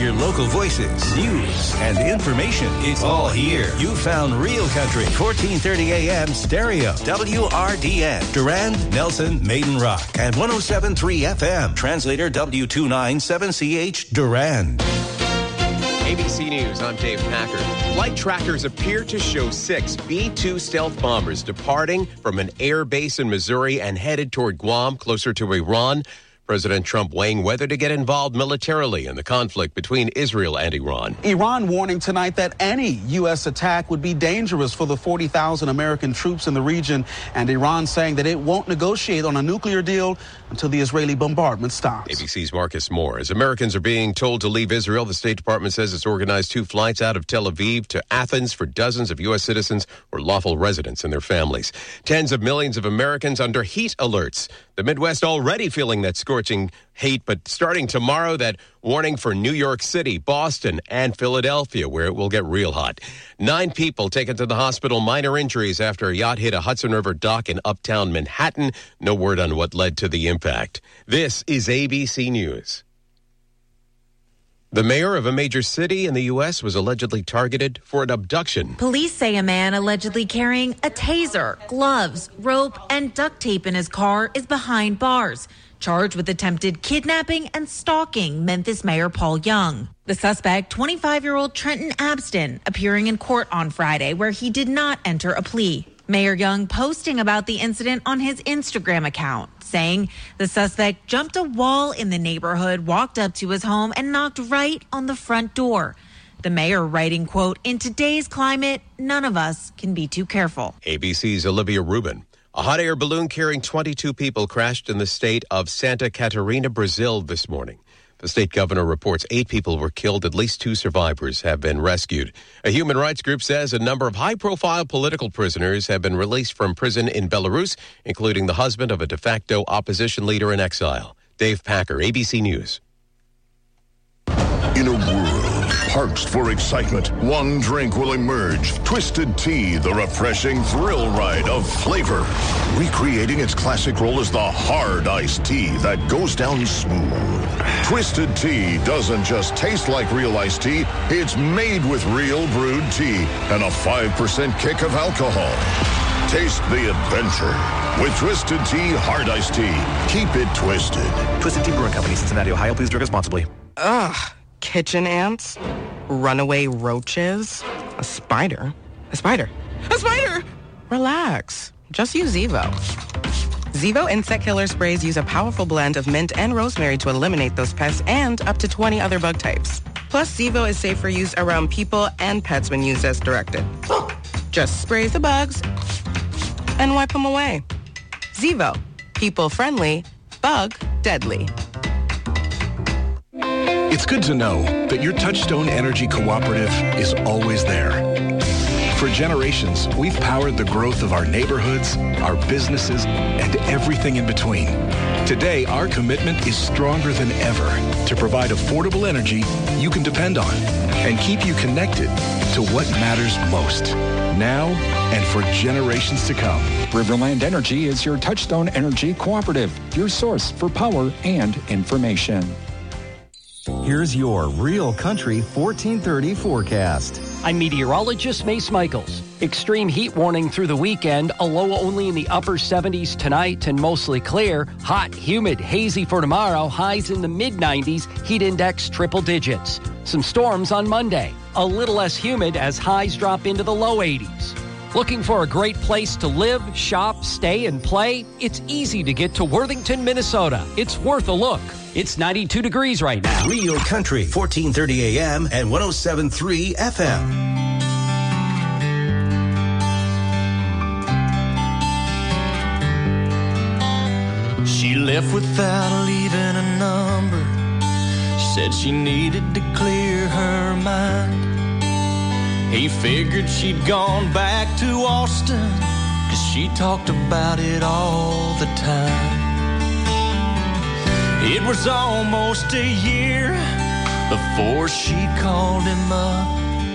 your local voices, news, and information. It's all here. You found Real Country, 1430 AM stereo, WRDN, Durand, Nelson, Maiden Rock, and 107.3 FM, translator W297CH, Durand. ABC News, I'm Dave Packer. Flight trackers appear to show 6 B-2 stealth bombers departing from an air base in Missouri and headed toward Guam, closer to Iran. President Trump weighing whether to get involved militarily in the conflict between Israel and Iran. Iran warning tonight that any U.S. attack would be dangerous for the 40,000 American troops in the region, and Iran saying that it won't negotiate on a nuclear deal until the Israeli bombardment stops. ABC's Marcus Moore. As Americans are being told to leave Israel, the State Department says it's organized 2 flights out of Tel Aviv to Athens for dozens of U.S. citizens or lawful residents and their families. Tens of millions of Americans under heat alerts. The Midwest already feeling that scorching heat, but starting tomorrow, that warning for New York City, Boston, and Philadelphia, where it will get real hot. 9 people taken to the hospital, minor injuries after a yacht hit a Hudson River dock in uptown Manhattan. No word on what led to the impact. This is ABC News. The mayor of a major city in the U.S. was allegedly targeted for an abduction. Police say a man allegedly carrying a taser, gloves, rope, and duct tape in his car is behind bars, charged with attempted kidnapping and stalking Memphis Mayor Paul Young. The suspect, 25-year-old Trenton Abston, appearing in court on Friday where he did not enter a plea. Mayor Young posting about the incident on his Instagram account, saying the suspect jumped a wall in the neighborhood, walked up to his home, and knocked right on the front door. The mayor writing, quote, "In today's climate, none of us can be too careful." ABC's Olivia Rubin. A hot air balloon carrying 22 people crashed in the state of Santa Catarina, Brazil this morning. The state governor reports 8 people were killed. At least 2 survivors have been rescued. A human rights group says a number of high-profile political prisoners have been released from prison in Belarus, including the husband of a de facto opposition leader in exile. Dave Packer, ABC News. In a world parched for excitement, one drink will emerge. Twisted Tea, the refreshing thrill ride of flavor. Recreating its classic role as the hard iced tea that goes down smooth. Twisted Tea doesn't just taste like real iced tea, it's made with real brewed tea and a 5% kick of alcohol. Taste the adventure with Twisted Tea Hard Iced Tea. Keep it twisted. Twisted Tea Brewing Company, Cincinnati, Ohio. Please drink responsibly. Ugh. Kitchen ants, runaway roaches, a spider. A spider! Relax. Just use Zevo. Zevo insect killer sprays use a powerful blend of mint and rosemary to eliminate those pests and up to 20 other bug types. Plus, Zevo is safe for use around people and pets when used as directed. Just spray the bugs and wipe them away. Zevo. People friendly, bug deadly. It's good to know that your Touchstone Energy Cooperative is always there. For generations, we've powered the growth of our neighborhoods, our businesses, and everything in between. Today, our commitment is stronger than ever to provide affordable energy you can depend on and keep you connected to what matters most, now and for generations to come. Riverland Energy is your Touchstone Energy Cooperative, your source for power and information. Here's your Real Country 1430 forecast. I'm meteorologist Mace Michaels. Extreme heat warning through the weekend. A low only in the upper 70s tonight and mostly clear. Hot, humid, hazy for tomorrow. Highs in the mid-90s. Heat index triple digits. Some storms on Monday. A little less humid as highs drop into the low 80s. Looking for a great place to live, shop, stay, and play? It's easy to get to Worthington, Minnesota. It's worth a look. It's 92 degrees right now. Real Country, 1430 AM and 107.3 FM. She left without leaving a number. She said she needed to clear her mind. He figured she'd gone back to Austin, 'cause she talked about it all the time. It was almost a year before she called him up.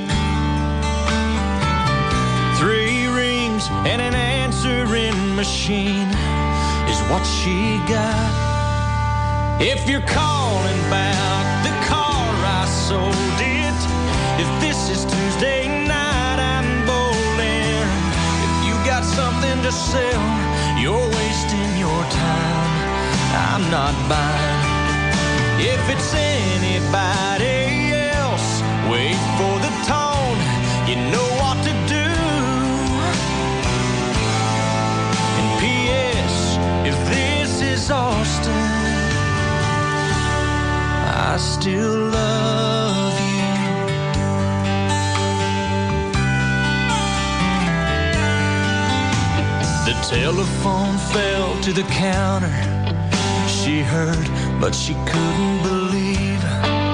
3 rings and an answering machine is what she got. If you're calling about the car I sold it. If this is Tuesday night, I'm bowling. If you got something to sell, you're wasting your time. I'm not buying. If it's anybody else, wait for the tone. You know what to do. And P.S. if this is Austin, I still love you. The telephone fell to the counter. She heard, but she couldn't believe.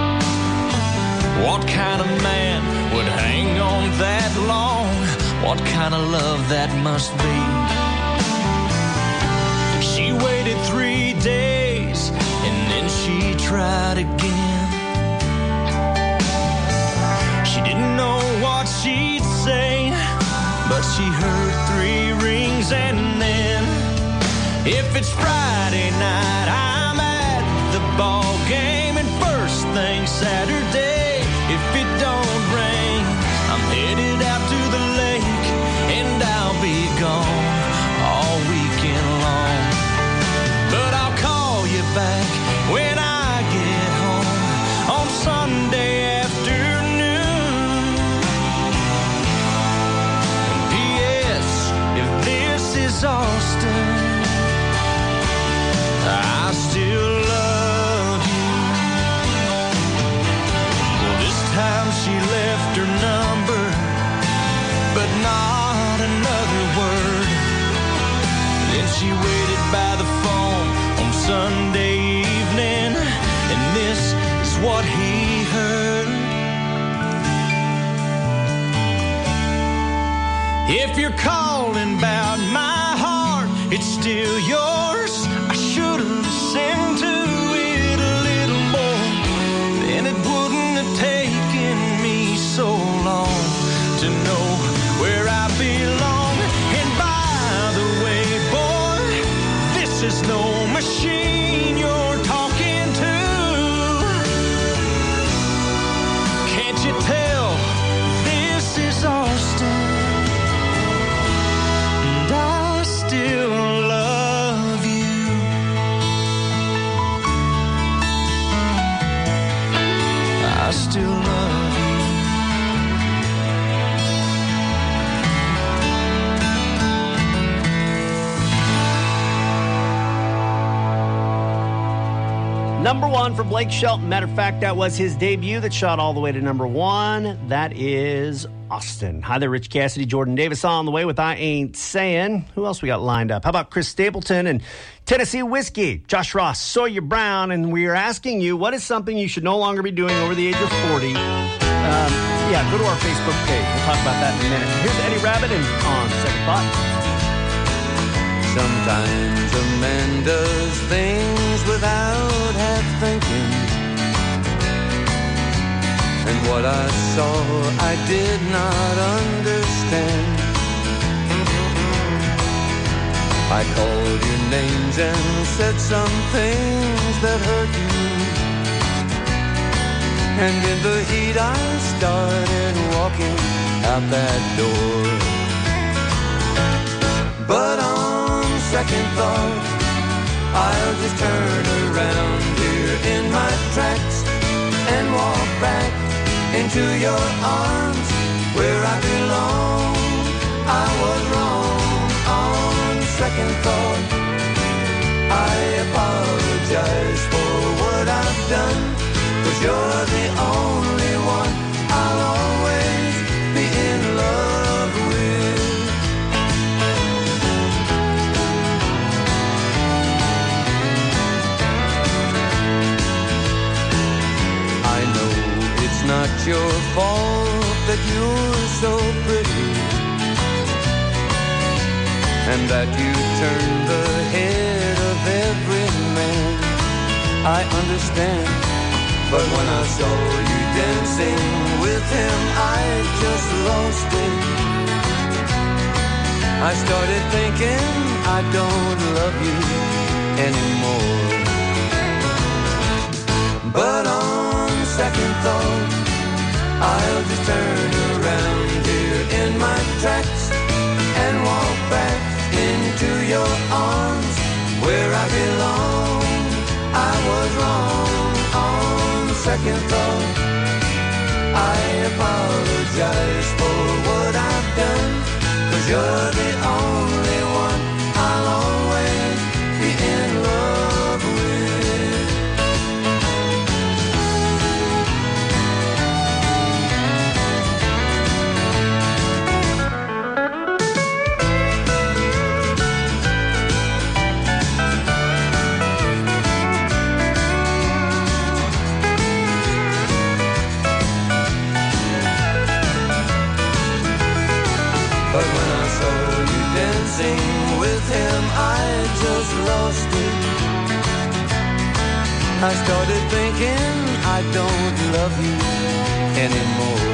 What kind of man would hang on that long? What kind of love that must be? She waited 3 days and then she tried again. She didn't know what she'd say, but she heard 3 rings and then, if it's Friday night, I'm at the ball game, and first thing Saturday, if it don't rain, I'm headed out to the lake, and I'll be gone all weekend long. But I'll call you back when I get home on Sunday afternoon. And P.S. if this is Austin, I still love you. Well, this time she left her number, but not another word. Then she waited by the phone on Sunday evening, and this is what he heard. If you're calling about my heart, it's still yours. I should have listened to it a little more, then it wouldn't have taken me so long to know where I belong. And by the way, boy, this is no machine you're talking to. Can't you tell this is Austin? And I still love you. I still love you. Number 1 for Blake Shelton. Matter of fact, that was his debut that shot all the way to number 1. That is Austin. Hi there, Rich Cassidy, Jordan Davis on the way with I Ain't Saying. Who else we got lined up? How about Chris Stapleton and Tennessee Whiskey, Josh Ross, Sawyer Brown, and we are asking you, what is something you should no longer be doing over the age of 40? Go to our Facebook page. We'll talk about that in a minute. Here's Eddie Rabbitt and On Second Thought. Sometimes a man does things without half thinking, and what I saw I did not understand. I called your names and said some things that hurt you, and in the heat I started walking out that door. But on second thought, I'll just turn around here in my tracks and walk back into your arms where I belong. I was wrong on second thought. I apologize for what I've done, 'cause you're the only one I'll always be in love with. I know it's not your fault that you're so pretty, and that you turn the head of every man. I understand, but when I saw you dancing with him, I just lost it. I started thinking I don't love you anymore. But on second thought, I'll just turn around here in my tracks and walk back into your arms where I belong. I was wrong on second thought. I apologize for what I've done, 'cause you're the only one I'll always be in love with. But when I saw you dancing with him, I just lost it. I started thinking I don't love you anymore.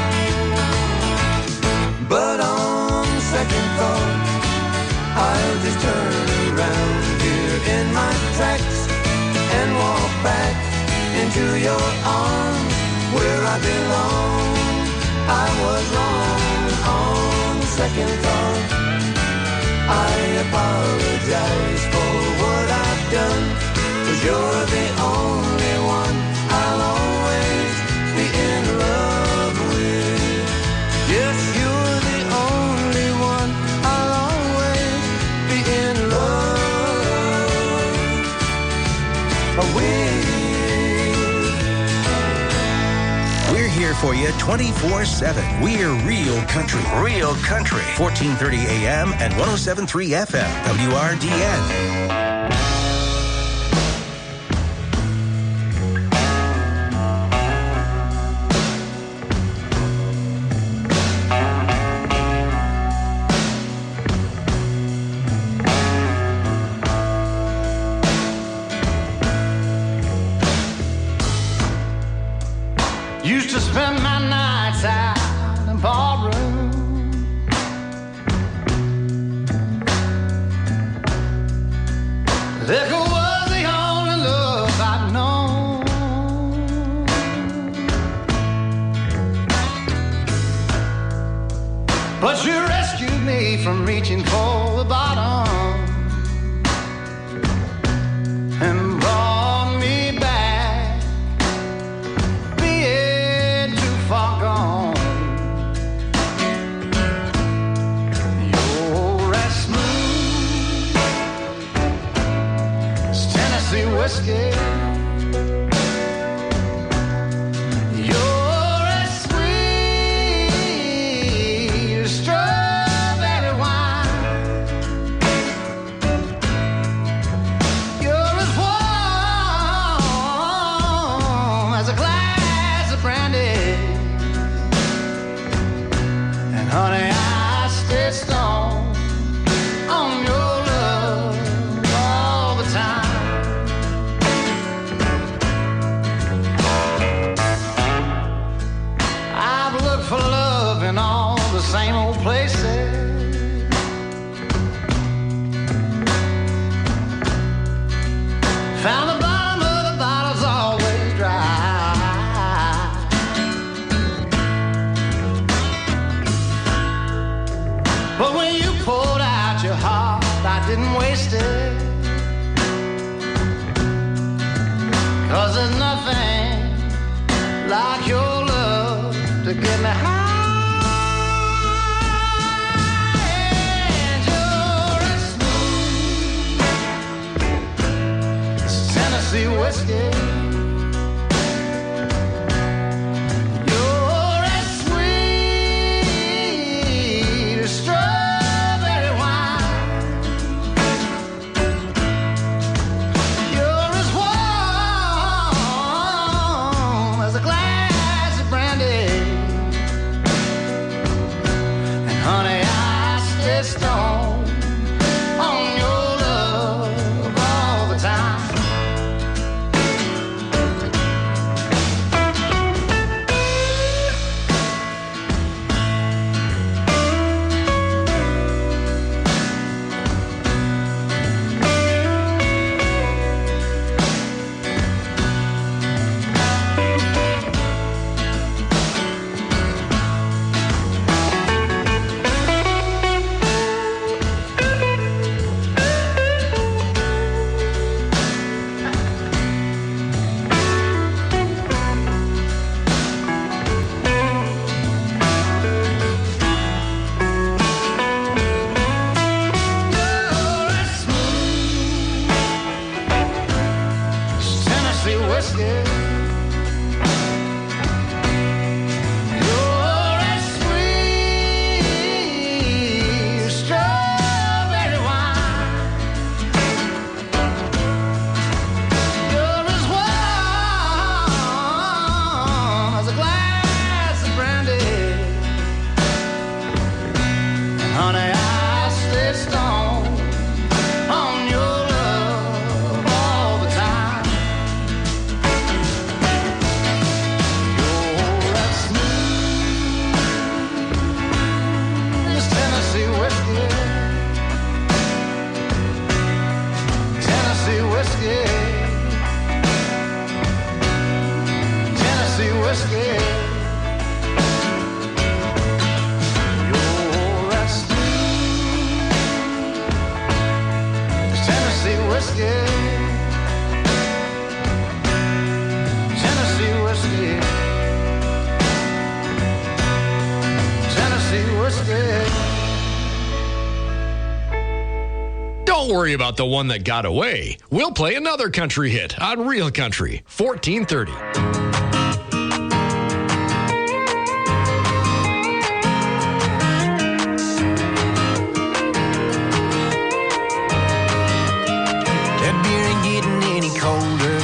But on second thought, I'll just turn around here in my tracks and walk back into your arms where I belong. I was wrong on second thought. I apologize for what I've done, 'cause you're the only one I'll always be in love with. Yes, you're the only one I'll always be in love with. We're here for you 24/7. We're Real Country. Real Country. 1430 AM and 107.3 FM. WRDN. Used to spend my nights out in ballroom. Liquor was the only love I'd known. But you rescued me from reaching for the bottom and brought me back, being too far gone. You're as smooth as Tennessee whiskey. You're as sweet as strawberry wine. You're as warm as a glass of brandy. And honey, I stay strong on your love all the time. I've looked for love in all the same old places. Found the bottom of the bottle's always dry. But when you poured out your heart, I didn't waste it. 'Cause there's nothing like your love to get me high. And you're as smooth as Tennessee whiskey. You're as sweet as strawberry wine. You're as warm as a glass of brandy. And honey, I stay strong on your love all the time. Don't worry about the one that got away. We'll play another country hit on Real Country, 1430. That beer ain't getting any colder,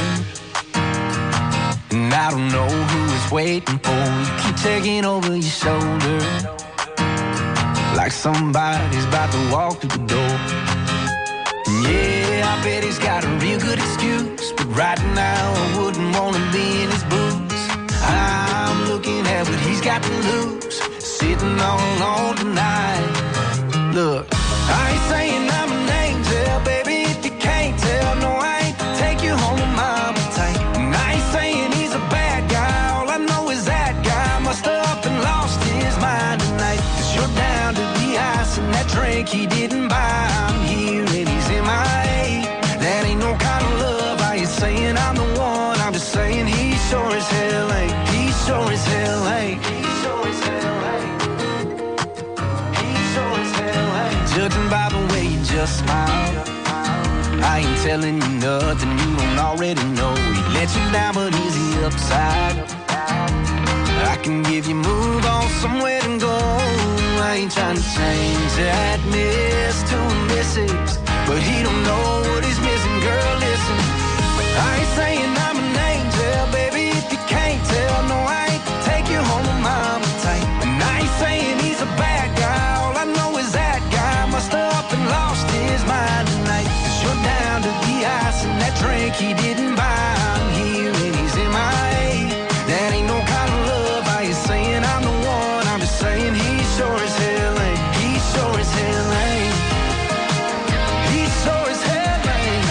and I don't know who it's waiting for. You keep taking over your shoulder, like somebody's about to walk through the door. Yeah, I bet he's got a real good excuse, but right now I wouldn't want to be in his boots. I'm looking at what he's got to lose, sitting all on tonight. Look, I ain't saying I'm an angel, baby, if you can't tell. No, I ain't to take you home to mama tight. And I ain't saying he's a bad guy, all I know is that guy must have up and lost his mind tonight. 'Cause you're down to the ice and that drink he didn't buy. I'm here and he's MIA. That ain't no kind of love. I ain't saying I'm the one, I'm just saying he sure as hell ain't. He sure as hell ain't. He sure as hell ain't. He sure as hell ain't. Judging by the way you just smiled, I ain't telling you nothing you don't already know. He let you down, but he's the upside. I can give you move on somewhere to go. I ain't trying to change that miss to a misses, but he don't know what he's missing. Girl, listen, I ain't saying I'm an angel, baby, if you can't tell. No, I ain't to take you home to mama tight. And I ain't saying he's a bad guy, all I know is that guy must have up and lost his mind tonight. 'Cause you're down to the ice and that drink he didn't buy. I'm here and he's MIA. That ain't no kind of love. I ain't saying I'm the one, I'm just saying he sure as hell ain't. He sure as hell ain't. He sure as hell ain't.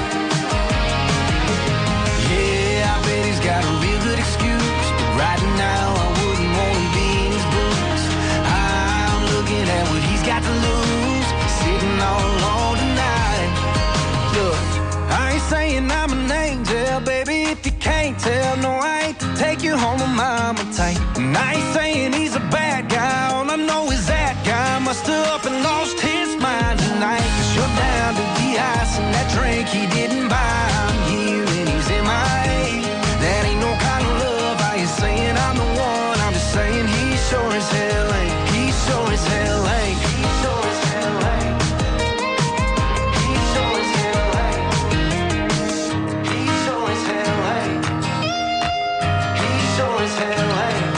Yeah, I bet he's got a real good excuse, but right now I wouldn't want to be in his boots. I'm looking at what he's got to lose, sitting all alone tonight. Look, I ain't saying I'm an angel, baby, if you can't tell. No, I ain't to take you home to mama tight. And I ain't saying he's a bad guy, all I know is that guy must have up and lost his mind tonight. 'Cause you're down to the ice and that drink he didn't buy. I'm here and he's MIA. That ain't no kind of love. I ain't saying I'm the one, I'm just saying he sure as hell ain't. He sure as hell ain't. He sure as hell ain't. He sure as hell ain't. He sure as hell ain't. He sure as hell ain't.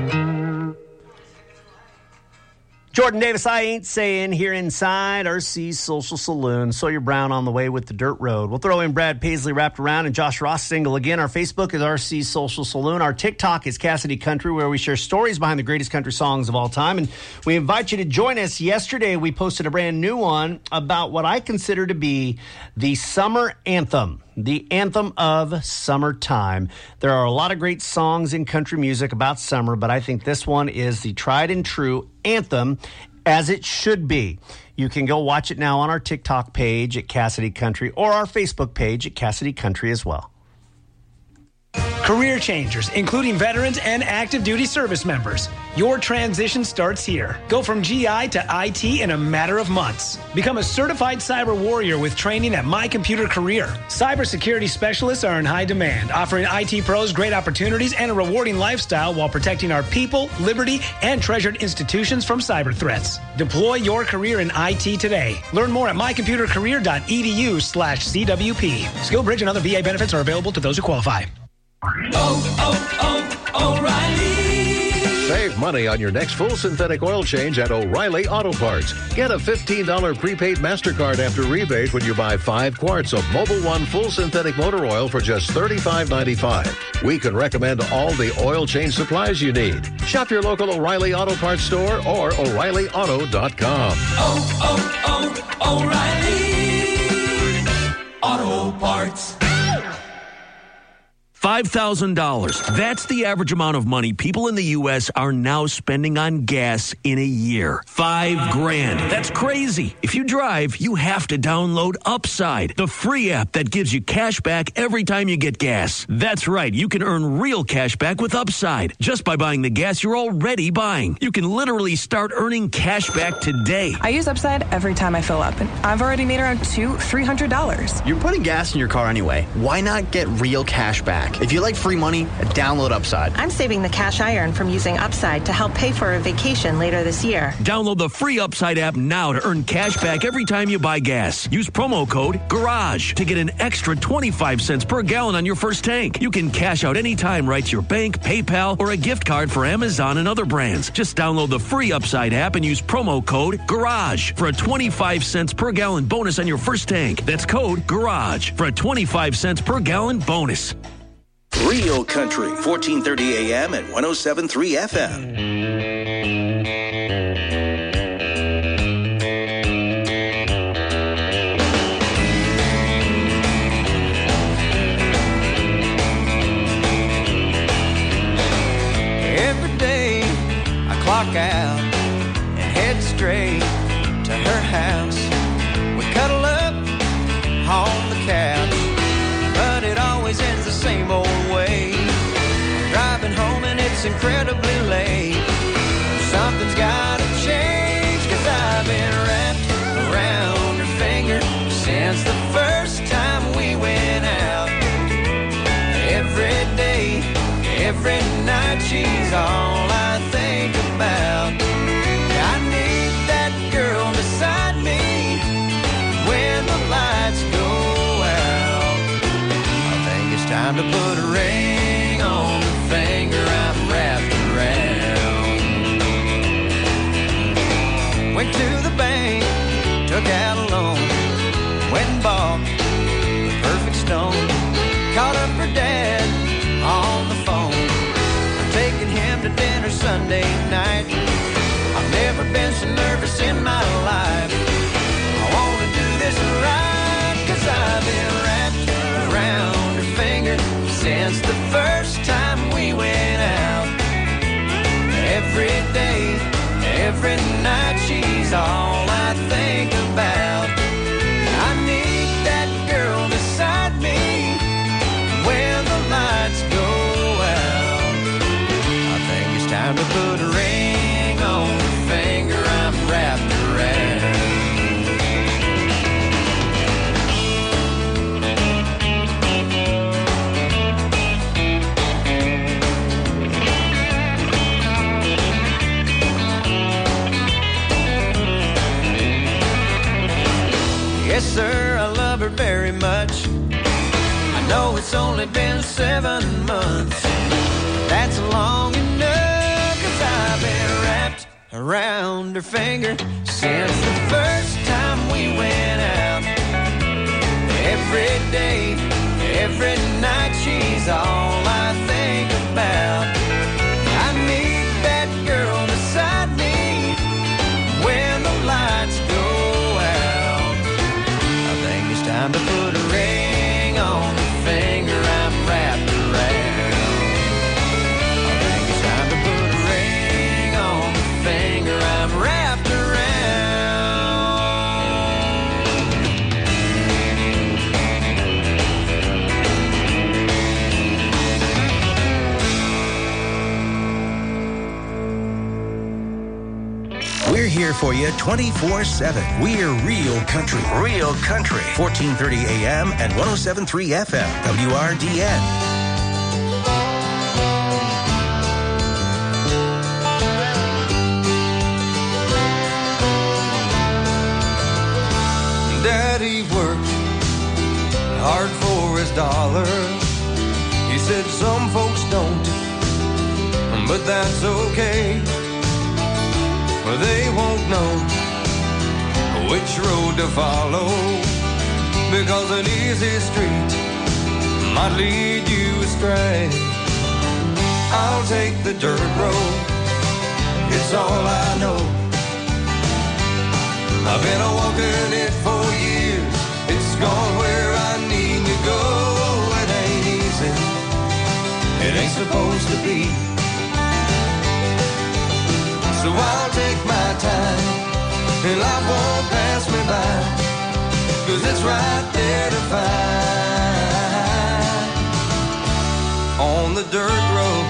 Jordan Davis, I Ain't Saying, here inside RC's Social Saloon. Sawyer Brown on the way with The Dirt Road. We'll throw in Brad Paisley Wrapped Around and Josh Ross single again. Our Facebook is RC's Social Saloon. Our TikTok is Cassidy Country, where we share stories behind the greatest country songs of all time. And we invite you to join us. Yesterday, we posted a brand new one about what I consider to be the summer anthem. The anthem of summertime. There are a lot of great songs in country music about summer, but I think this one is the tried and true anthem, as it should be. You can go watch it now on our TikTok page at Cassidy Country or our Facebook page at Cassidy Country as well. Career changers, including veterans and active duty service members. Your transition starts here. Go from GI to IT in a matter of months. Become a certified cyber warrior with training at My Computer Career. Cybersecurity specialists are in high demand, offering IT pros great opportunities and a rewarding lifestyle while protecting our people, liberty, and treasured institutions from cyber threats. Deploy your career in IT today. Learn more at mycomputercareer.edu/CWP. SkillBridge and other VA benefits are available to those who qualify. O'Reilly. Save money on your next full synthetic oil change at O'Reilly Auto Parts. Get a $15 prepaid MasterCard after rebate when you buy 5 quarts of Mobil 1 full synthetic motor oil for just $35.95. We can recommend all the oil change supplies you need. Shop your local O'Reilly Auto Parts store or O'ReillyAuto.com. O'Reilly Auto Parts. $5,000. That's the average amount of money people in the U.S. are now spending on gas in a year. $5,000. That's crazy. If you drive, you have to download Upside, the free app that gives you cash back every time you get gas. That's right. You can earn real cash back with Upside just by buying the gas you're already buying. You can literally start earning cash back today. I use Upside every time I fill up, and I've already made around $300. You're putting gas in your car anyway. Why not get real cash back? If you like free money, download Upside. I'm saving the cash I earn from using Upside to help pay for a vacation later this year. Download the free Upside app now to earn cash back every time you buy gas. Use promo code GARAGE to get an extra 25 cents per gallon on your first tank. You can cash out anytime right to your bank, PayPal, or a gift card for Amazon and other brands. Just download the free Upside app and use promo code GARAGE for a 25 cents per gallon bonus on your first tank. That's code GARAGE for a 25 cents per gallon bonus. Real Country, 1430 AM and 107.3 FM. Every day I clock out and head straight to her house. We cuddle up on the couch, but it always ends the same old way. Driving home and it's incredibly late. Something's gotta change, 'cause I've been wrapped around her finger since the first time we went out. Every day, every night, she's all I think about. I need that girl beside me when the lights go out. I think it's time to put a ring on the finger I'm wrapped around. Went to the bank, took out a loan, went and bought the perfect stone. Called up her dad on the phone. I'm taking him to dinner Sunday night. I've never been so nervous in my life. I want to do this right, 'cause I've been wrapped around her finger since the first time we went out. Every day, every night, she's all I think about. I need that girl beside me when the lights go out. I think it's time to put a ring on the finger I'm wrapped around. Yes, sir, I love her very much. I know it's only been 7 months. That's long enough, 'cause I've been wrapped around her finger since the first time we went out. Every day, every night, she's all I think about. I need that girl beside me when the lights go out. I think it's time to put a ring on the finger I'm wrapped around. I think it's time to put a ring on the finger I'm wrapped around. We're here for you 24/7. We're Real Country. Real Country. 1430 AM and 107.3 FM. WRDN. Daddy worked hard for his dollar. He said some folks don't, but that's okay. Well, they won't know which road to follow, because an easy street might lead you astray. I'll take the dirt road, it's all I know. I've been walking it for years, it's gone where I need to go. It ain't easy, supposed to be. So I'll take my time, and life won't pass me by, 'cause it's right there to find on the dirt road.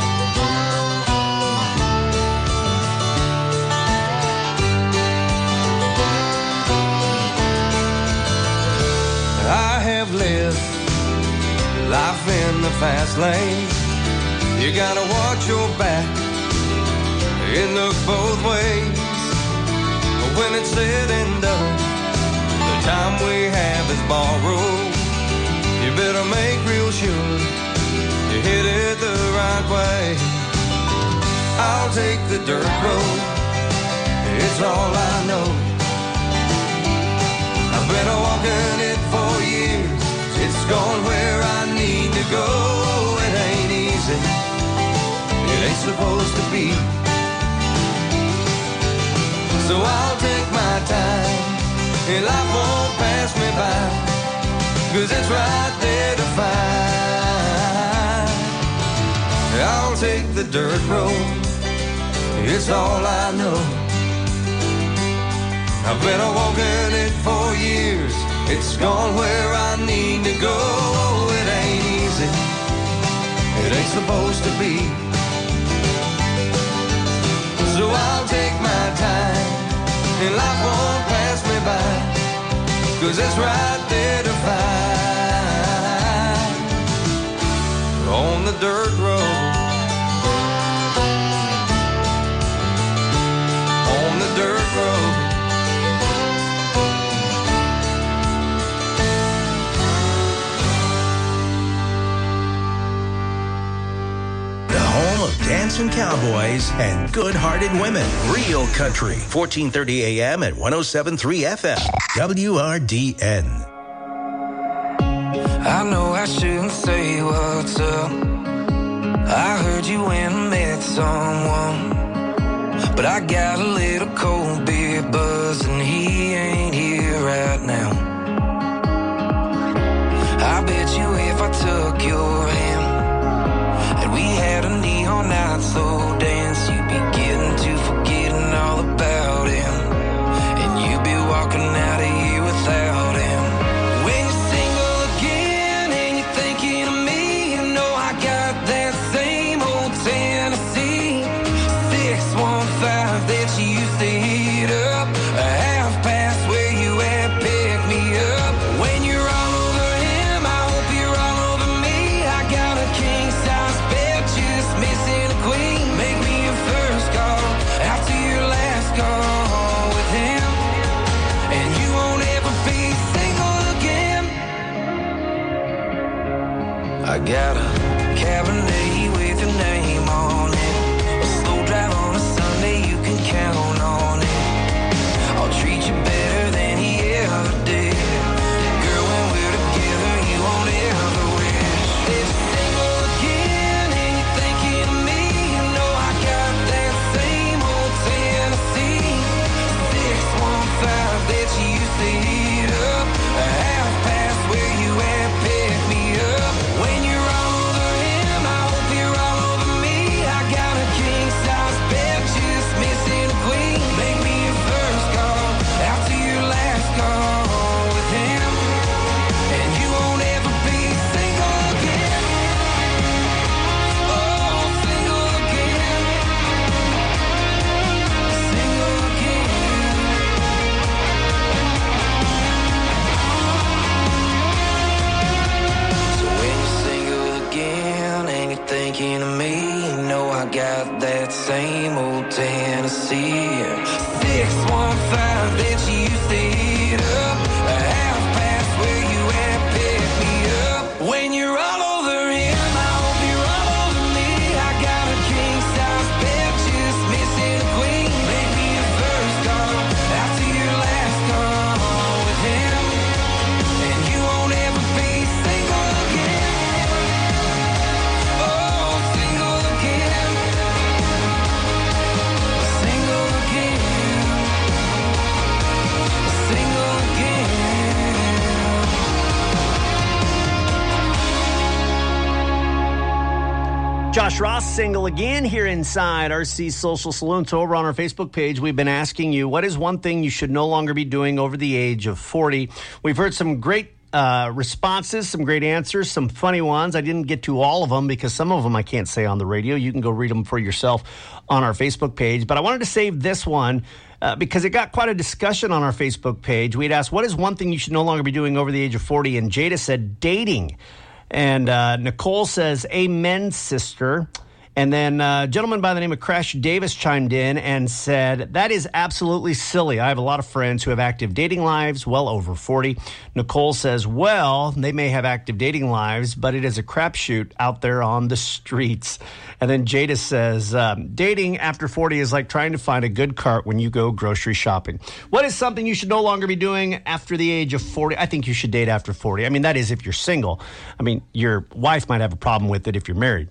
I have lived life in the fast lane. You gotta watch your back, it looks both ways. But when it's said and done, the time we have is borrowed. You better make real sure you hit it the right way. I'll take the dirt road, it's all I know. I've been walking it for years, it's gone where I need to go. It ain't easy, it ain't supposed to be. So I'll take my time, and life won't pass me by, 'cause it's right there to find. I'll take the dirt road, it's all I know. I've been walking it for years, it's gone where I need to go. It ain't easy, it ain't supposed to be. So I'll take my time, and life won't pass me by, 'cause it's right there to find on the dirt road. On the dirt road. Home of dancing cowboys and good-hearted women. Real Country, 1430 AM at 107.3 FM. WRDN. I know I shouldn't say what's up. I heard you went and met someone, but I got a little cold beer buzz and he ain't here right now. I bet you if I took your hand and we had a neon night slow dance, you'd be getting to forgetting all about him, and you'd be walking out of here without him. When you're single again and you're thinking of me, you know I got that same old Tennessee 615 that you used to heat up, a half past where you at, pick me up. When you're all over him, I hope you're all over me. I got a king size bed, just missing a queen. Make me your first call after your last call with him, and you won't ever be single again. I got a Cabernet with your name on it, a slow drive on a Sunday, you can count on it. I'll treat you better than he ever did. Girl, when we're together, you won't ever wish that you're single again and you're thinking of me. You know I got that same old Tennessee 615 that you used to heat up, a half past where you at, pick me up. When you're all over him, I hope you're all over me. I got a king size bed, just missing a queen. Make me your first call after your last call with him, and you won't ever be single again. Oh, single again. Single again. So when you're single again and you're thinking of me, you know I got that same old Tennessee 615 that you used to heat up, a half past where you at, pick me up. When you're all over him, I hope you're all over me. I got a king size bed, just missing a queen. Make me your first call after your last call with him, and you won't ever be single again. Oh, single again. Single again. Josh Ross single again here inside RC Social Saloon. So over on our Facebook page, we've been asking you, what is one thing you should no longer be doing over the age of 40? We've heard some great responses, some great answers, some funny ones. I didn't get to all of them because some of them I can't say on the radio. You can go read them for yourself on our Facebook page. But I wanted to save this one because it got quite a discussion on our Facebook page. We'd asked, what is one thing you should no longer be doing over the age of 40? And Jada said dating. And Nicole says, amen, sister. And then a gentleman by the name of Crash Davis chimed in and said, that is absolutely silly. I have a lot of friends who have active dating lives well over 40. Nicole says, well, they may have active dating lives, but it is a crapshoot out there on the streets. And then Jada says, dating after 40 is like trying to find a good cart when you go grocery shopping. What is something you should no longer be doing after the age of 40? I think you should date after 40. I mean, that is if you're single. I mean, your wife might have a problem with it if you're married.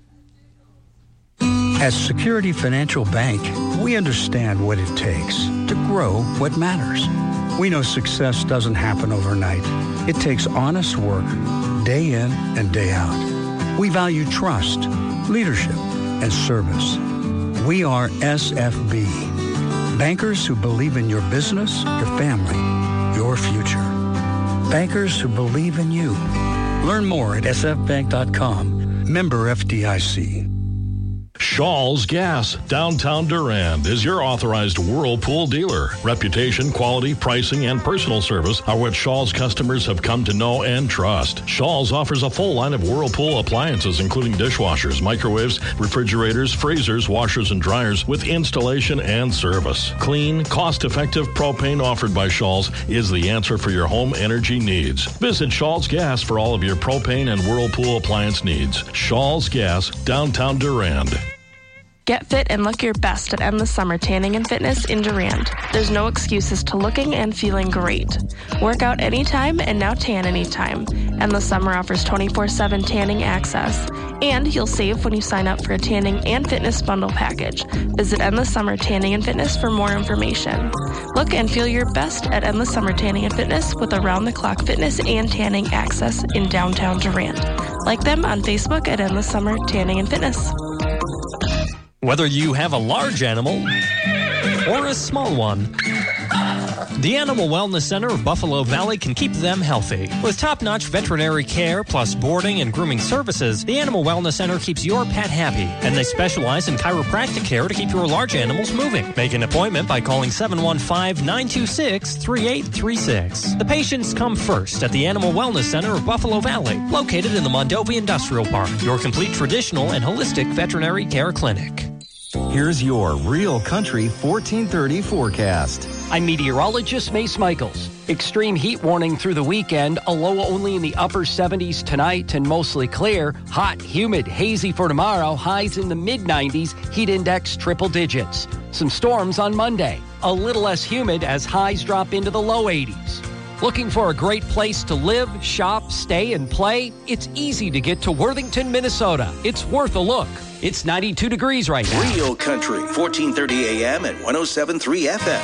At Security Financial Bank, we understand what it takes to grow what matters. We know success doesn't happen overnight. It takes honest work, day in and day out. We value trust, leadership, and service. We are SFB, bankers who believe in your business, your family, your future. Bankers who believe in you. Learn more at sfbank.com. Member FDIC. Shaw's Gas, downtown Durand, is your authorized Whirlpool dealer. Reputation, quality, pricing, and personal service are what Shaw's customers have come to know and trust. Shaw's offers a full line of Whirlpool appliances, including dishwashers, microwaves, refrigerators, freezers, washers, and dryers, with installation and service. Clean, cost-effective propane offered by Shaw's is the answer for your home energy needs. Visit Shaw's Gas for all of your propane and Whirlpool appliance needs. Shaw's Gas, downtown Durand. Get fit and look your best at Endless Summer Tanning and Fitness in Durand. There's no excuses to looking and feeling great. Work out anytime and now tan anytime. Endless Summer offers 24/7 tanning access. And you'll save when you sign up for a tanning and fitness bundle package. Visit Endless Summer Tanning and Fitness for more information. Look and feel your best at Endless Summer Tanning and Fitness with around-the-clock fitness and tanning access in downtown Durand. Like them on Facebook at Endless Summer Tanning and Fitness. Whether you have a large animal or a small one, the Animal Wellness Center of Buffalo Valley can keep them healthy. With top-notch veterinary care plus boarding and grooming services, the Animal Wellness Center keeps your pet happy, and they specialize in chiropractic care to keep your large animals moving. Make an appointment by calling 715-926-3836. The patients come first at the Animal Wellness Center of Buffalo Valley, located in the Mondovi Industrial Park, your complete traditional and holistic veterinary care clinic. Here's your Real Country 1430 forecast. I'm meteorologist Mace Michaels. Extreme heat warning through the weekend. A low only in the upper 70s tonight and mostly clear. Hot, humid, hazy for tomorrow. Highs in the mid-90s. Heat index triple digits. Some storms on Monday. A little less humid as highs drop into the low 80s. Looking for a great place to live, shop, stay, and play? It's easy to get to Worthington, Minnesota. It's worth a look. It's 92 degrees right now. Real Country, 1430 AM and 107.3 FM.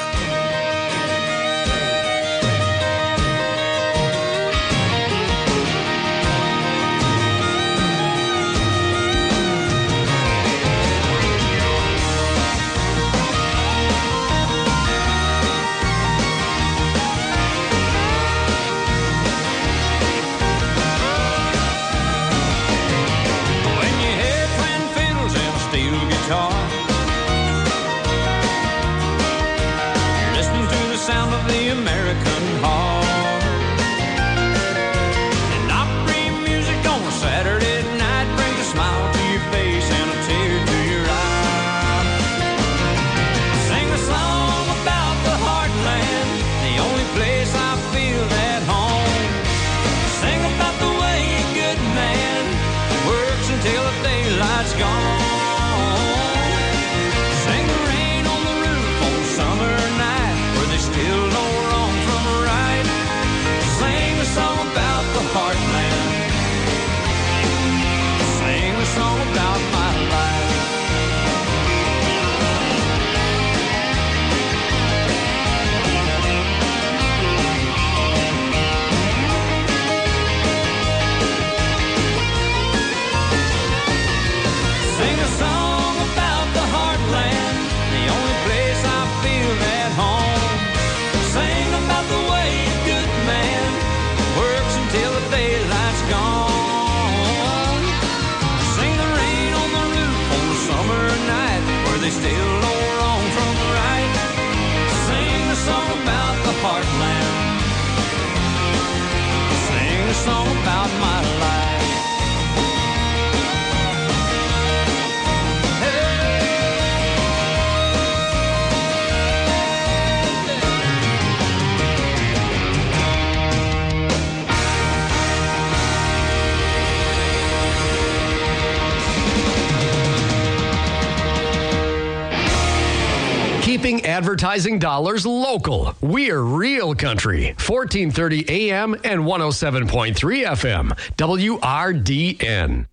keeping advertising dollars local. We're Real Country, 1430 AM and 107.3 FM, WRDN.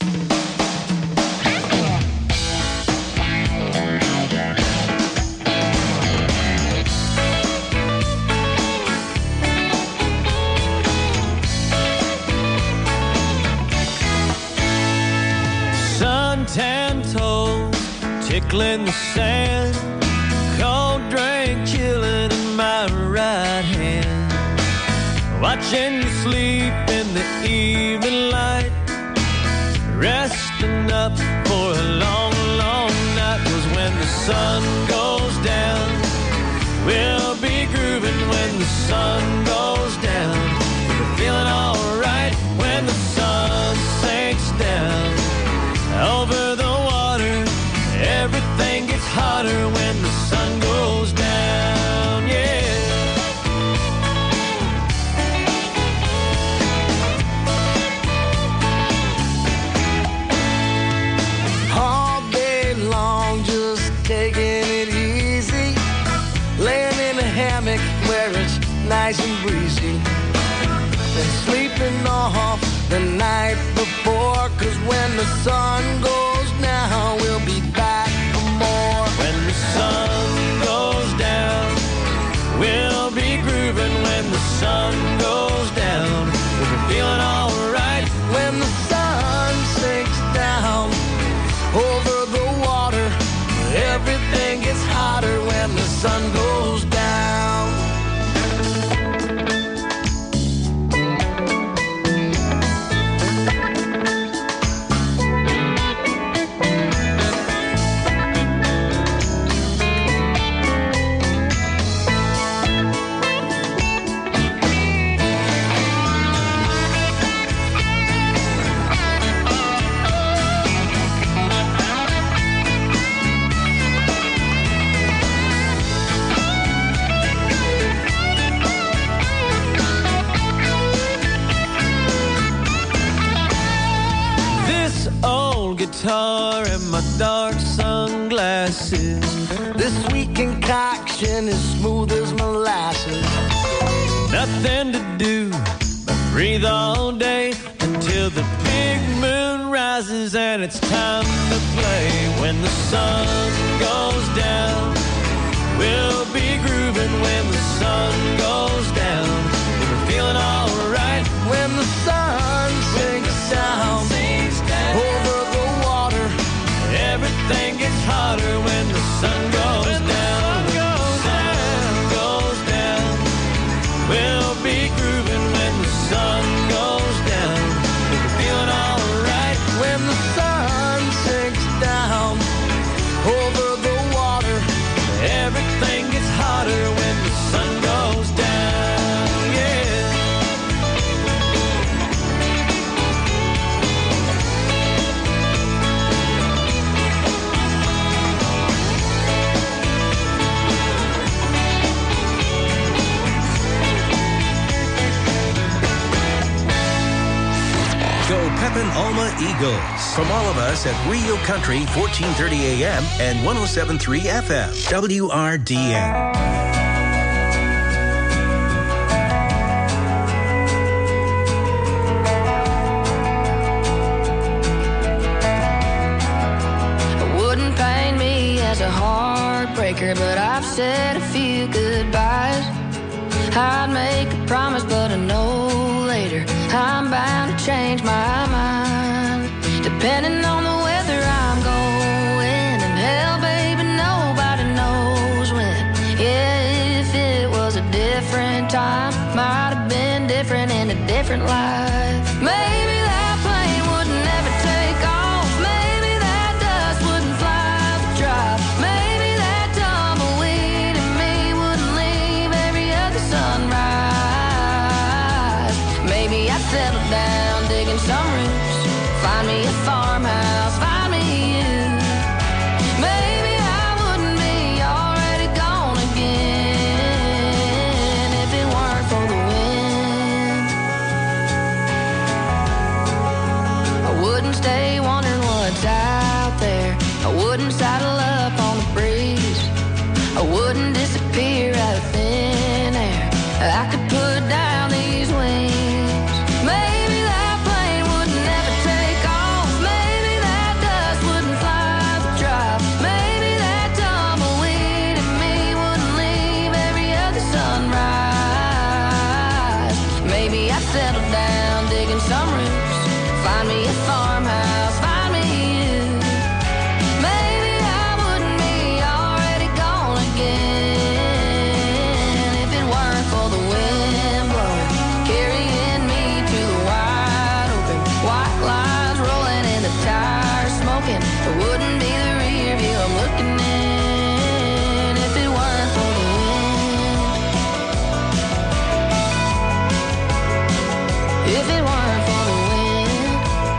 Suntan toes, tickling the sand, cold drink chilling in my right hand, watching you sleep in the evening light, resting up for a long, long night. 'Cause when the sun goes down, we'll be grooving when the sun goes down. We're feeling alright when the sun sinks down. Over the water, everything gets hotter when the sun goes down, yeah. All day long, just taking it easy, laying in a hammock where it's nice and breezy, and sleeping off the night before. 'Cause when the sun goes down, we'll be back for more. When the sun goes down, we'll be grooving when the sun goes down. We'll be feeling alright when the sun sinks down. Over the water, everything gets hotter when the sun goes down. Guitar and my dark sunglasses. This sweet concoction is smooth as molasses. Nothing to do but breathe all day until the big moon rises and it's time to play. When the sun goes down, we'll be grooving when the sun goes down. We're feeling alright when the sun sinks down. Over the water, everything gets hotter when the sun goes down. When the sun goes down, we'll be grooving when the sun goes down. We're feeling alright when the sun sinks down. Over the water, everything gets hotter when the sun goes down. Yeah. Go Pepin Alma Eagles. From all of us at Real Country, 1430 AM and 107.3 FM, WRDN. Wouldn't paint me as a heartbreaker, but I've said a few goodbyes. I'd make a promise, but I know later I'm bound to change my mind. Depending on the weather I'm going, and hell, baby, nobody knows when. Yeah, if it was a different time, might have been different in a different life. Maybe that plane would never take off. Maybe that dust wouldn't fly the drive. Maybe that tumbleweed in me wouldn't leave every other sunrise. Maybe I'd settle down, digging some roots, find me a farmhouse, find me you. Maybe I wouldn't be already gone again if it weren't for the wind. appear out of thin air. I could put down these wings. Maybe that plane would never take off. Maybe that dust wouldn't fly the drop. Maybe that tumbleweed in me wouldn't leave every other sunrise. Maybe I'd settle down digging some roots, find me a farmhouse, find me you. Maybe I wouldn't be already gone again if it weren't for the wind blowing, carrying me to the wide open. White lines rolling and the tires smoking. It wouldn't be the rear view I'm looking in if it weren't for the wind. If it weren't for the wind.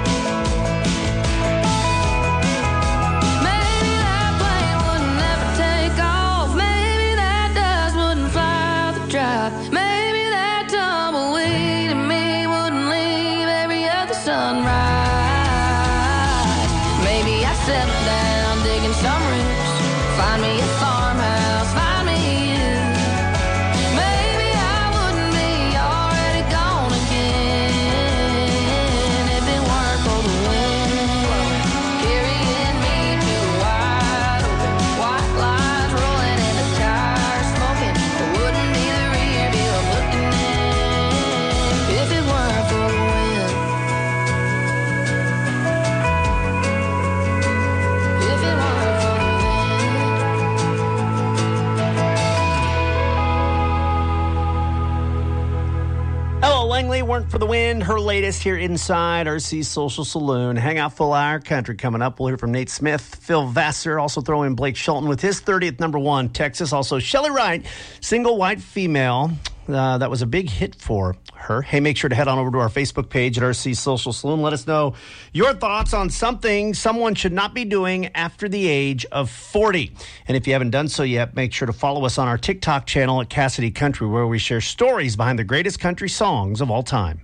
Maybe that plane wouldn't never take off. Maybe that dust wouldn't fly the drop. Maybe that tumbleweed in me wouldn't leave every other sunrise. Maybe I'd settle down digging some roots, find me a farmhouse, find me you. Maybe I wouldn't be already gone again if it weren't for the wind blowing, carrying me to the wide open. White lines rolling and the tires smoking. It wouldn't be the rear view I'm looking in if it weren't for the wind. If it weren't for the wind. Hello, Langley. Weren't for the Wind. Her latest here inside RC Social Saloon. Hangout Full Hour Country coming up. We'll hear from Nate Smith, Phil Vassar. Also throw in Blake Shelton with his 30th number one, Texas. Also Shelly Wright, single white female. That was a big hit for her. Hey, make sure to head on over to our Facebook page at RC Social Saloon. Let us know your thoughts on something someone should not be doing after the age of 40. And if you haven't done so yet, make sure to follow us on our TikTok channel at Cassidy Country, where we share stories behind the greatest country songs of all time.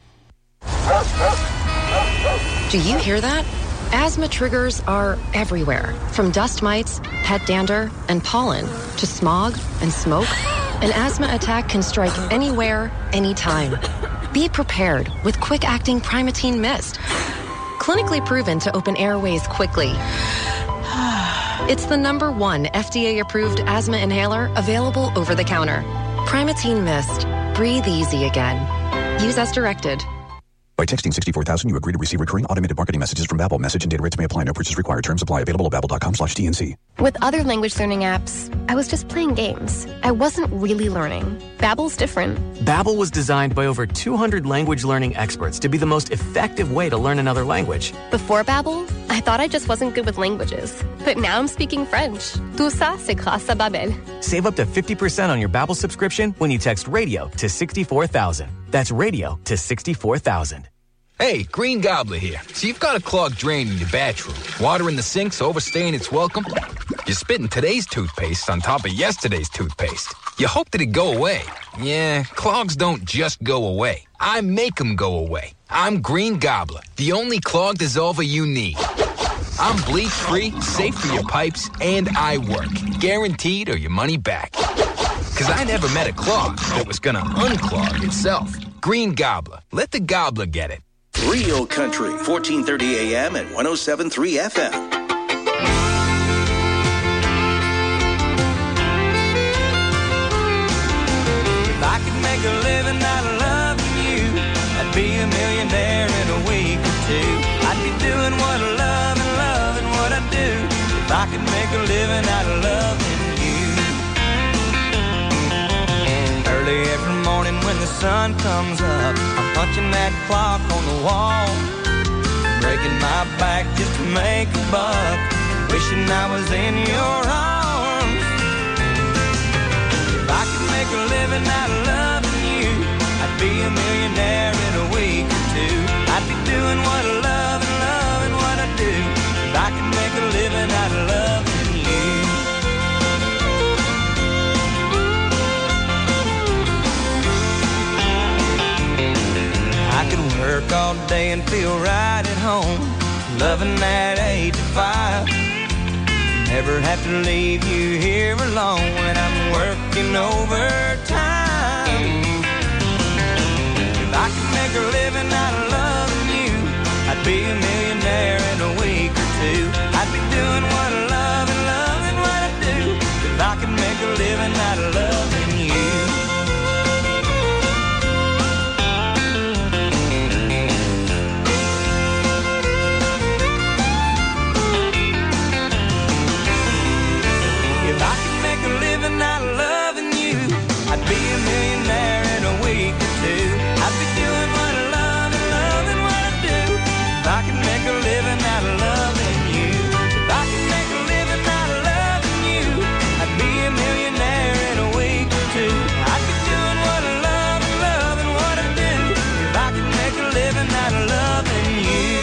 Do you hear that? Asthma triggers are everywhere, from dust mites, pet dander, and pollen, to smog and smoke. An asthma attack can strike anywhere, anytime. Be prepared with quick-acting Primatene Mist. Clinically proven to open airways quickly. It's the #1 FDA-approved asthma inhaler available over the counter. Primatene Mist. Breathe easy again. Use as directed. By texting 64,000, you agree to receive recurring automated marketing messages from Babbel. Message and data rates may apply. No purchase required. Terms apply. Available at babbel.com/TNC. With other language learning apps, I was just playing games. I wasn't really learning. Babbel's different. Babbel was designed by over 200 language learning experts to be the most effective way to learn another language. Before Babbel, I thought I just wasn't good with languages. But now I'm speaking French. Tout ça, c'est grâce à Babbel. Save up to 50% on your Babbel subscription when you text radio to 64,000. That's radio to 64,000. Hey, Green Gobbler here. So you've got a clogged drain in your bathroom. Water in the sink's overstaying its welcome. You're spitting today's toothpaste on top of yesterday's toothpaste. You hope that it go away. Yeah, clogs don't just go away. I make them go away. I'm Green Gobbler, the only clog dissolver you need. I'm bleach-free, safe for your pipes, and I work. Guaranteed or your money back. Because I never met a clog that was gonna unclog itself. Green Gobbler. Let the gobbler get it. Real Country, 1430 AM and 107.3 FM. If I could make a living out of loving you, I'd be a millionaire in a week or two. I'd be doing what I love and loving what I do. If I could make a living out of loving you. Early every morning when the sun comes up, I'm punching that clock on the wall, breaking my back just to make a buck, wishing I was in your arms. If I could make a living out of loving you, I'd be a millionaire in a week or two. I'd be doing what I love and loving what I do. If I could make a living out of loving you. I could work all day and feel right at home, loving that 8 to 5. Never have to leave you here alone when I'm working of loving you. If I could make a living out of loving you, I'd be a millionaire in a week or two. I'd be doing what I love and loving what I do. If I could make a living out of loving you, if I could make a living out of loving you, I'd be a millionaire in a week or two. I'd be doing what I love and loving what I do. If I could make a living out of loving you.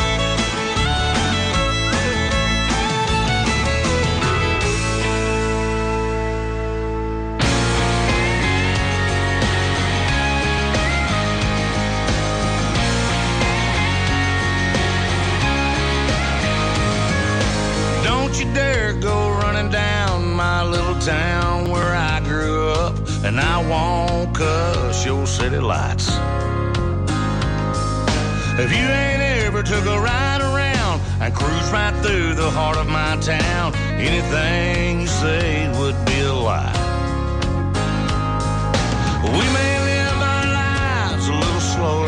Don't you dare go running down my little town where I grew up, and I won't cuss your city lights. If you ain't ever took a ride around and cruised right through the heart of my town, anything you say would be a lie. We may live our lives a little slower,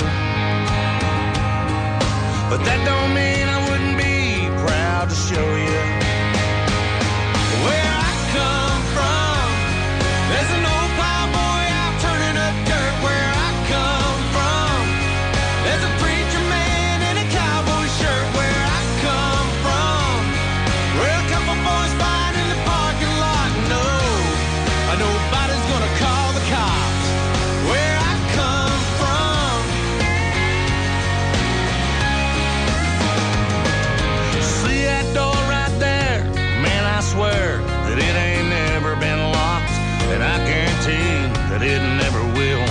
but that don't mean I wouldn't be proud to show you where I come from. There's an old plowboy out turning up dirt where I come from. There's a preacher man in a cowboy shirt where I come from. Where a couple boys fight in the parking lot. No, nobody's gonna call the cops where I come from. See that door right there? Man, I swear that it ain't never been locked, and I guarantee that it never will.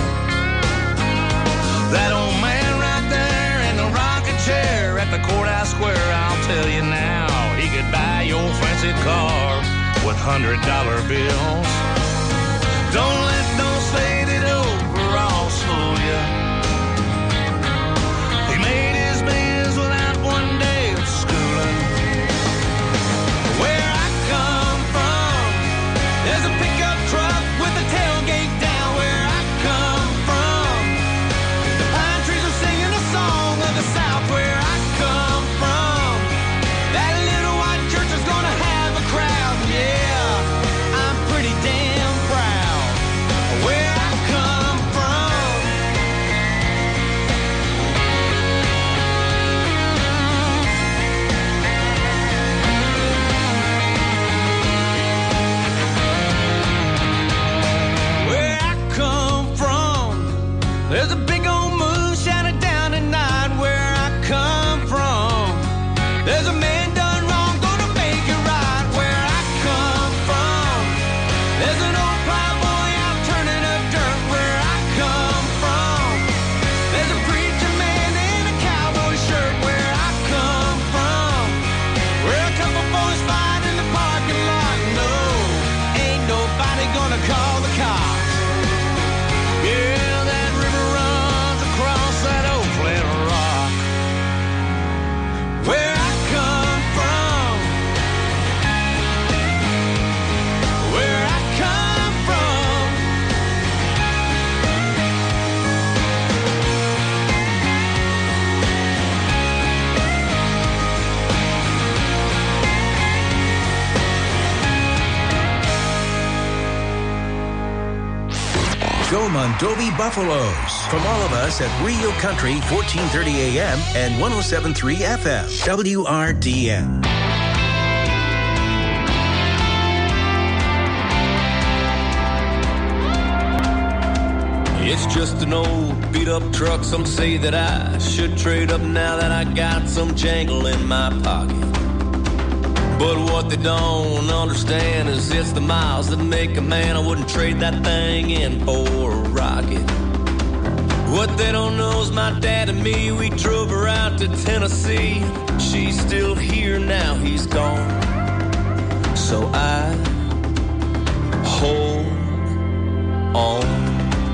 That old man right there in the rocking chair at the courthouse square, I'll tell you now, he could buy your fancy car with $100 bills. Don't let those faded overalls fool you. He made his biz without one day of schooling. Where I come from, there's a pickup truck with a tailgate down where I come from. The pine trees are singing a song of the South where I come from. That little white church is gonna have a crowd, yeah, I'm pretty damn proud where I come from. Where I come from, there's a big old moon shining down at night where I come from. There's a man done wrong, gonna make it right where I come from. There's an old plowboy out turning up dirt where I come from. There's a preacher man in a cowboy shirt where I come from. Where a couple boys fight in the parking lot. No, ain't nobody gonna call the cops. Yeah, that river runs across that old flat rock. Where I come from. Where I come from. Go Mondovi Buffaloes. From all of us at Real Country, 1430 AM and 107.3 FM. WRDN. It's just an old beat-up truck. Some say that I should trade up now that I got some jangle in my pocket. But what they don't understand is it's the miles that make a man. I wouldn't trade that thing in for a rocket. What they don't know is my dad and me, we drove her out to Tennessee. She's still here now, he's gone. So I hold on.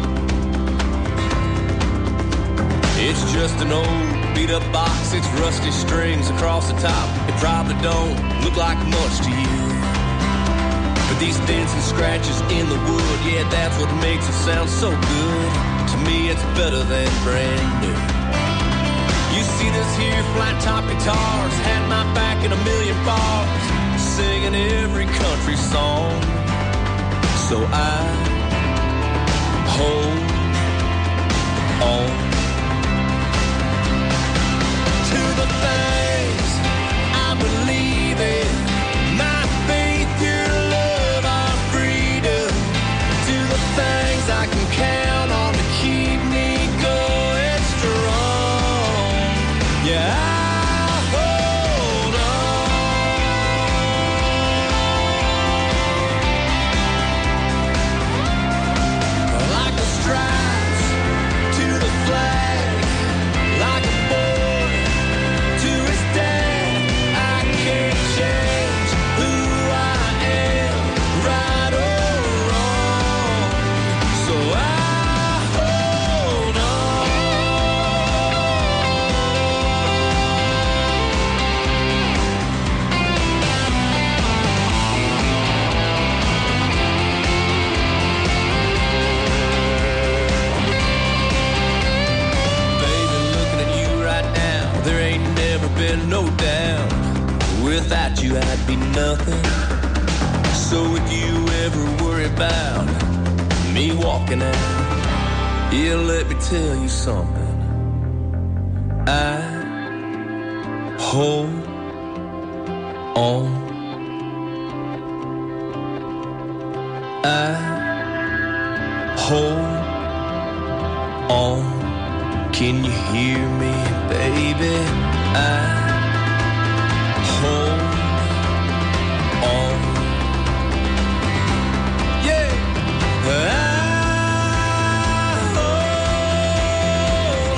It's just an old beat-up box, it's rusty strings across the top. It probably don't look like much to you, but These dents and scratches in the wood, yeah, that's what makes it sound so good. To me, it's better than brand new. You see this here flat top guitars had my back in a million bars, singing every country song. So I hold on to the things I believe in, my faith, your love, our freedom, to the things I can count on to keep me going strong. Yeah, I hold on like the stripes to the flag, like a boy to his dad. I can't change who I am, right or wrong. So I hold on. Baby, looking at you right now, there ain't never been no doubt. Without you, I'd be nothing. So if you ever worry about me walking out, yeah, let me tell you something. I hold on. I hold on. Can you hear me, baby? I hold on. Yeah. I hold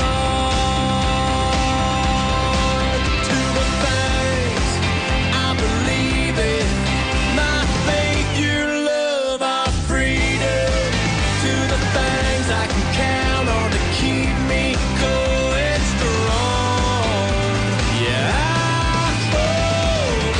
on to the things I believe in, my faith, your love, our freedom, to the things I can count on to keep me going strong. Yeah, I hold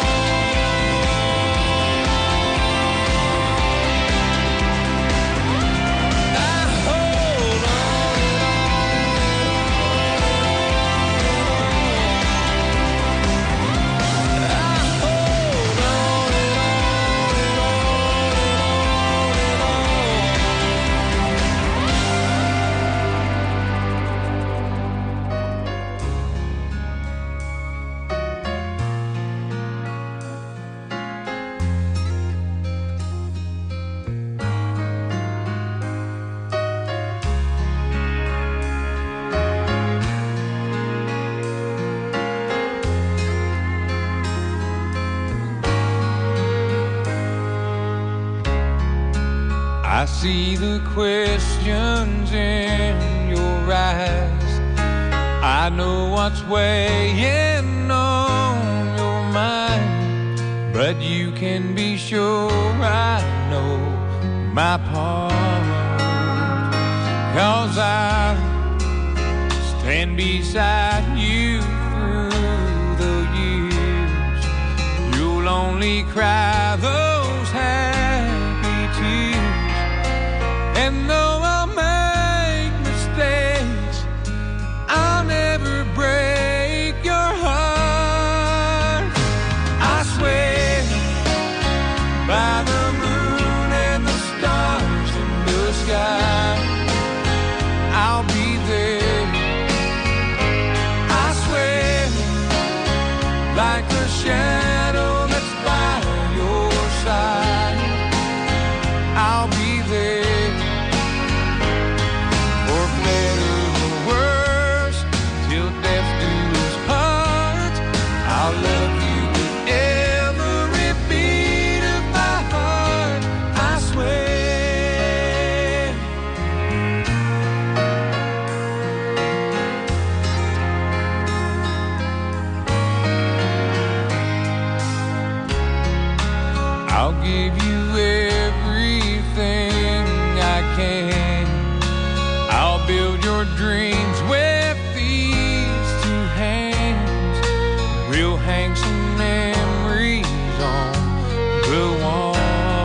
I see the questions in your eyes. I know what's weighing on your mind, but you can be sure I know my part. 'Cause I stand beside you through the years. You'll only cry those happy tears. And though I'll make mistakes, I'll never break your heart. I swear by the moon and the stars in the sky, I'll be there. I swear like a shadow that's by your side, I'll be there. I'll give you everything I can. I'll build your dreams with these two hands. We'll hang some memories on the wall.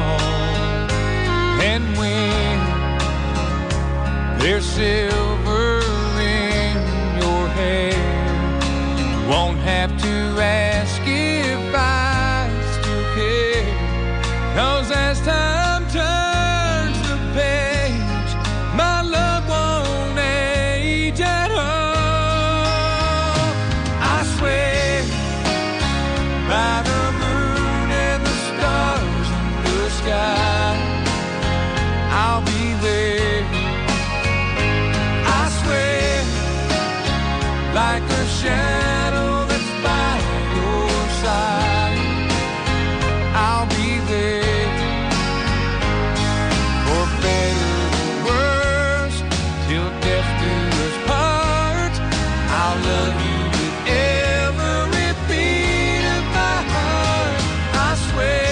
There's silver in your hair. You won't have to ask if I still care. 'Cause as time turns the page, my love won't age at all. I swear by the moon and the stars in the sky, I'll be there. I swear like a shadow that's by your side, I'll be there. For better or worse, till death do us part, I'll love you with every beat of my heart. I swear.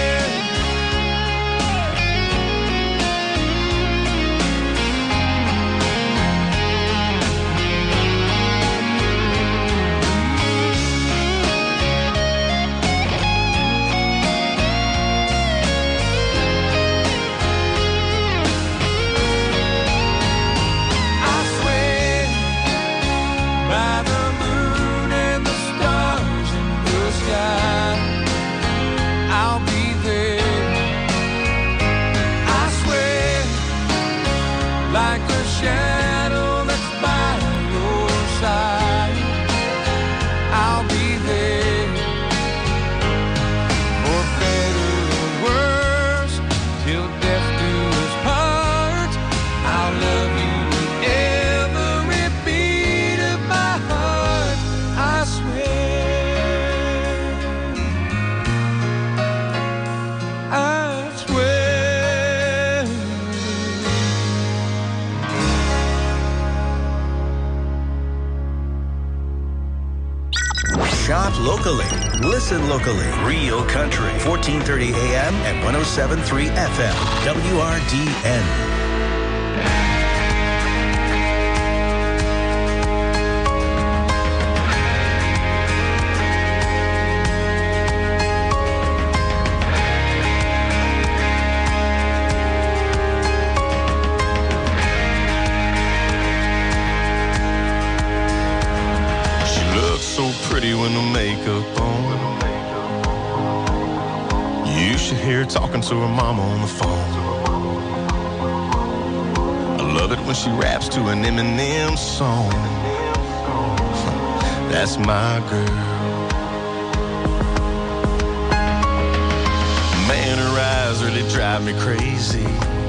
By the moon and the stars in the sky, I'll be there. I swear, like a shadow that's by your side, I'll be there. For better or worse, till death do us part, I'll love you with every beat of my heart. I swear, I swear. Shop locally. Listen locally. Real Country. 1430 AM and 107.3 FM. WRDN. She looks so pretty with no makeup on. You should hear her talking to her mama on the phone. I love it when she raps to an Eminem song. That's my girl. Man, her eyes really drive me crazy.